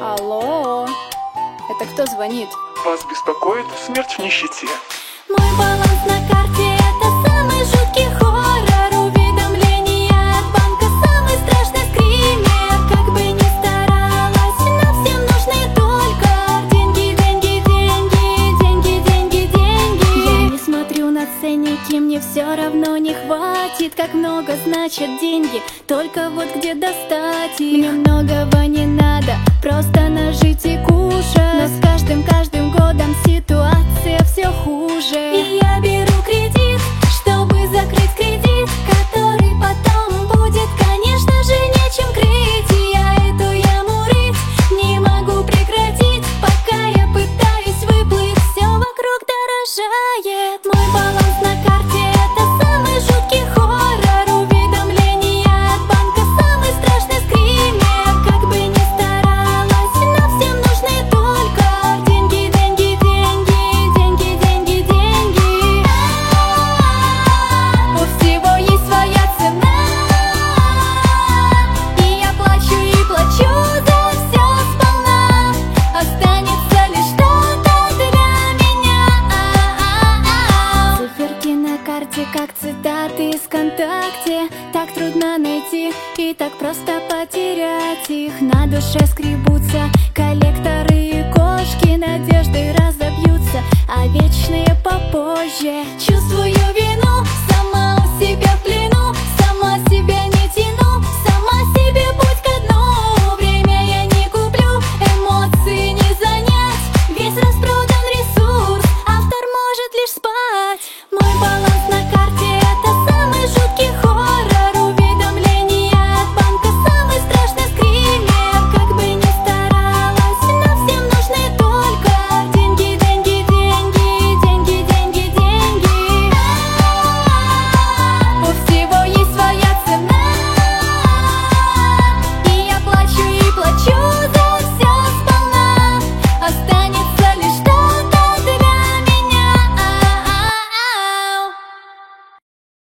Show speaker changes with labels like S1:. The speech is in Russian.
S1: Алло, это кто звонит?
S2: Вас беспокоит смерть в нищете.
S3: Мой баланс на карте — это самый жуткий хоррор. Уведомления от банка — самый страшный скример. Как бы ни старалась, но всем нужны только деньги, деньги, деньги, деньги, деньги, деньги. Я не смотрю на ценники, мне все равно не хватит. Как много значат деньги, только вот где достать их? Мне многого не надо, просто нажить и кушать. Но с каждым годом ситуация все хуже. И я беру кредит, чтобы закрыть кредит, который потом будет, конечно же, нечем крыть. И я эту яму рыть не могу прекратить, пока я пытаюсь выплыть. Все вокруг дорожает. Мой баланс на карте — это самый жуткий хоррор. Уведомления от банка — самый страшный скример. Как бы ни старалась, но всем нужны только деньги, деньги, деньги, деньги, деньги, деньги. У всего есть своя цена, и я плачу и плачу за все сполна. Останется лишь что-то для меня. Циферки на карте, как цитаты из ВКонтакте. Так трудно найти и так просто потерять их. На душе скребутся коллекторы и кошки. Надежды разобьются, а вечные попозже. Чувствую вину,